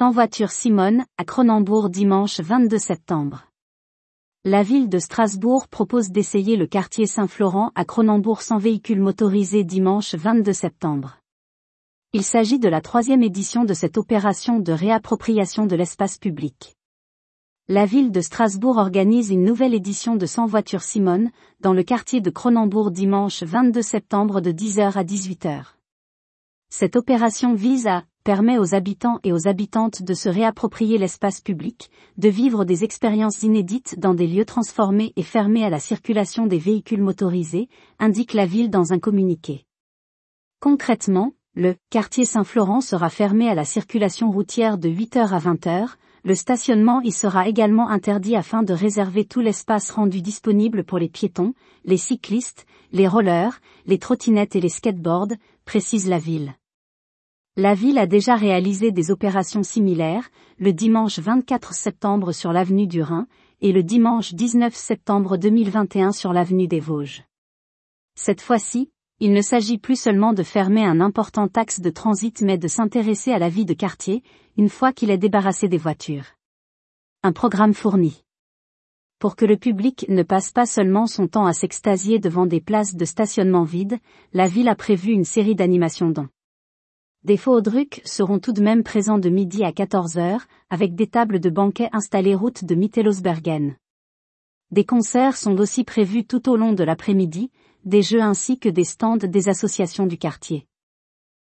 Sans voiture Simone, à Cronenbourg dimanche 22 septembre. La ville de Strasbourg propose d'essayer le quartier Saint-Florent à Cronenbourg sans véhicule motorisé dimanche 22 septembre. Il s'agit de la 3e édition de cette opération de réappropriation de l'espace public. La ville de Strasbourg organise une nouvelle édition de Sans voiture Simone, dans le quartier de Cronenbourg dimanche 22 septembre de 10h à 18h. Cette opération permet aux habitants et aux habitantes de se réapproprier l'espace public, de vivre des expériences inédites dans des lieux transformés et fermés à la circulation des véhicules motorisés, indique la ville dans un communiqué. Concrètement, le quartier Saint-Florent sera fermé à la circulation routière de 8h à 20h, le stationnement y sera également interdit afin de réserver tout l'espace rendu disponible pour les piétons, les cyclistes, les rollers, les trottinettes et les skateboards, précise la ville. La ville a déjà réalisé des opérations similaires, le dimanche 24 septembre sur l'avenue du Rhin, et le dimanche 19 septembre 2021 sur l'avenue des Vosges. Cette fois-ci, il ne s'agit plus seulement de fermer un important axe de transit mais de s'intéresser à la vie de quartier, une fois qu'il est débarrassé des voitures. Un programme fourni. Pour que le public ne passe pas seulement son temps à s'extasier devant des places de stationnement vides, la ville a prévu une série d'animations dont des faux-drucs seront tout de même présents de midi à 14h, avec des tables de banquet installées route de Mittelosbergen. Des concerts sont aussi prévus tout au long de l'après-midi, des jeux ainsi que des stands des associations du quartier.